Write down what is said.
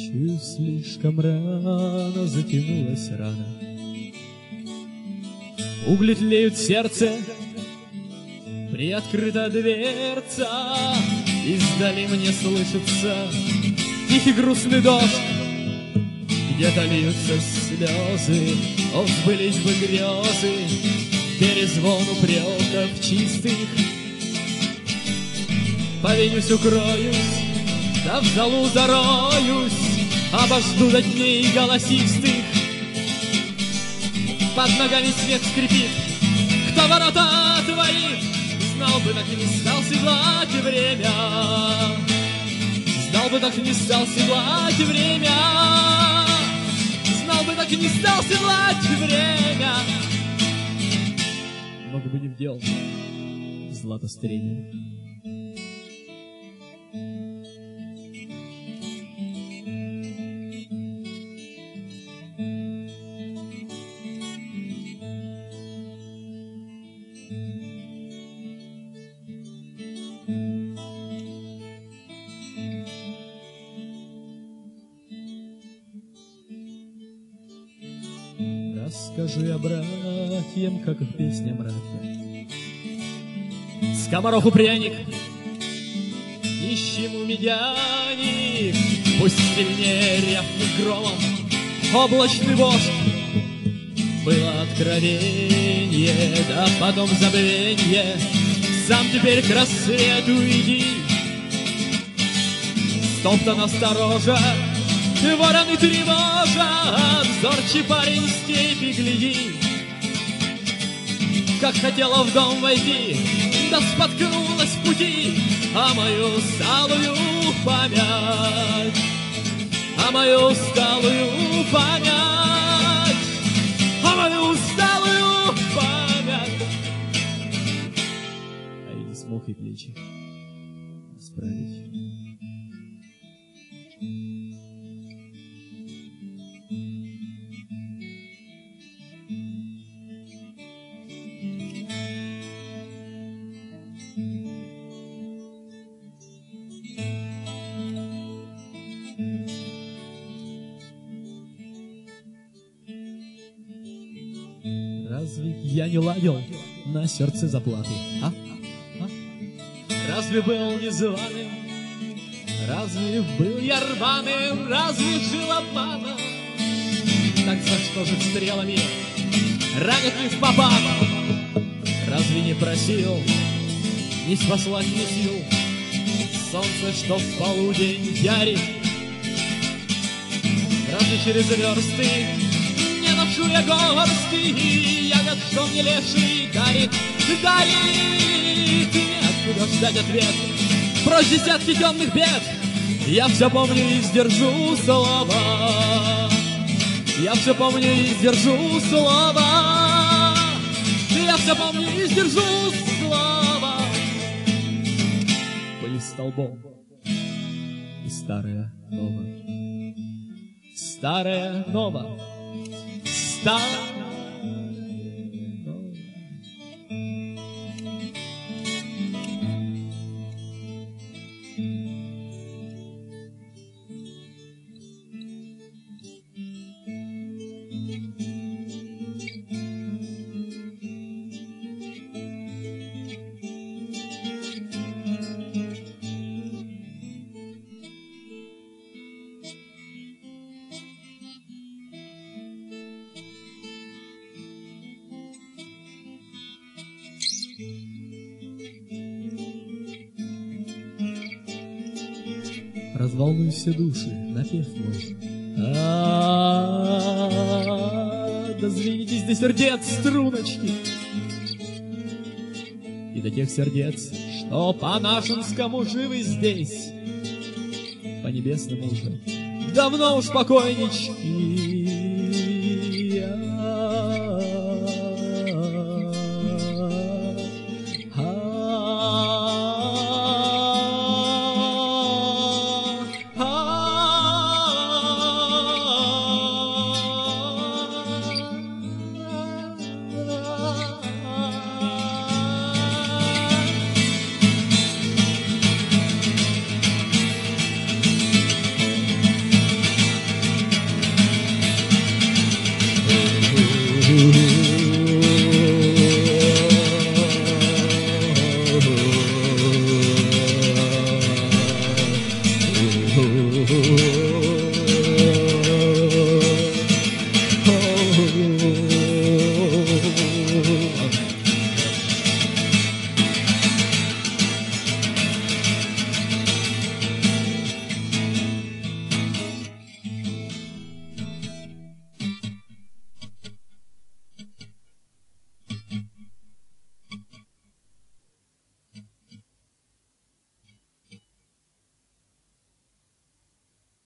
Чую, слишком рано затянулась рана. Угли тлеют в сердце, приоткрыта дверца. Издали мне слышится тихий грустный дождь. Где-то льются слезы, ох, сбылись бы грезы, перезвон упреков чистых. Повинюсь, укроюсь, да в залу зароюсь, обожду до дней голосистых. Под ногами снег скрипит, кто ворота отворит. Знал бы, так и не стал седлать время. Знал бы, так и не стал седлать время. Знал бы, так и не стал седлать время. Много бы не вдел злато стремя. Расскажи о братьям, как их песня братья. Скомороху пряник, нищему медяник. Пусть сильнее рявкнет громом облачный вождь. Было откровенье, да потом забвенье. Сам теперь к рассвету иди. Стоптан осторожа, вороны тревожат, взорчий парень степи гляди. Как хотела в дом войти, да споткнулась в пути о мою усталую память, о мою усталую память, о мою усталую память. А я не смог и плечи справить. Разве я не ладил на сердце заплаты? Разве был незваным? Разве был я рваным? Разве жил обманом? Так за что же стрелами ранят не впопад? Разве не просил не спаслать мне сил солнце, что в полудень ярит? Разве через версты не ношу я горсти ягод, что мне леший дарит, дарит? Неоткуда ждать ответ, прочь десятки темных бед. Я все помню и сдержу слова. Я все помню и сдержу слова. Я все помню и сдержу слова. Были столбом и старое новое. Старое новое. Старое новое. Разволнуй все души, напев мой. Дозвенитесь до сердец струночки, и до тех сердец, что по нашинскому живы здесь, по небесному уже давно уж покойнички.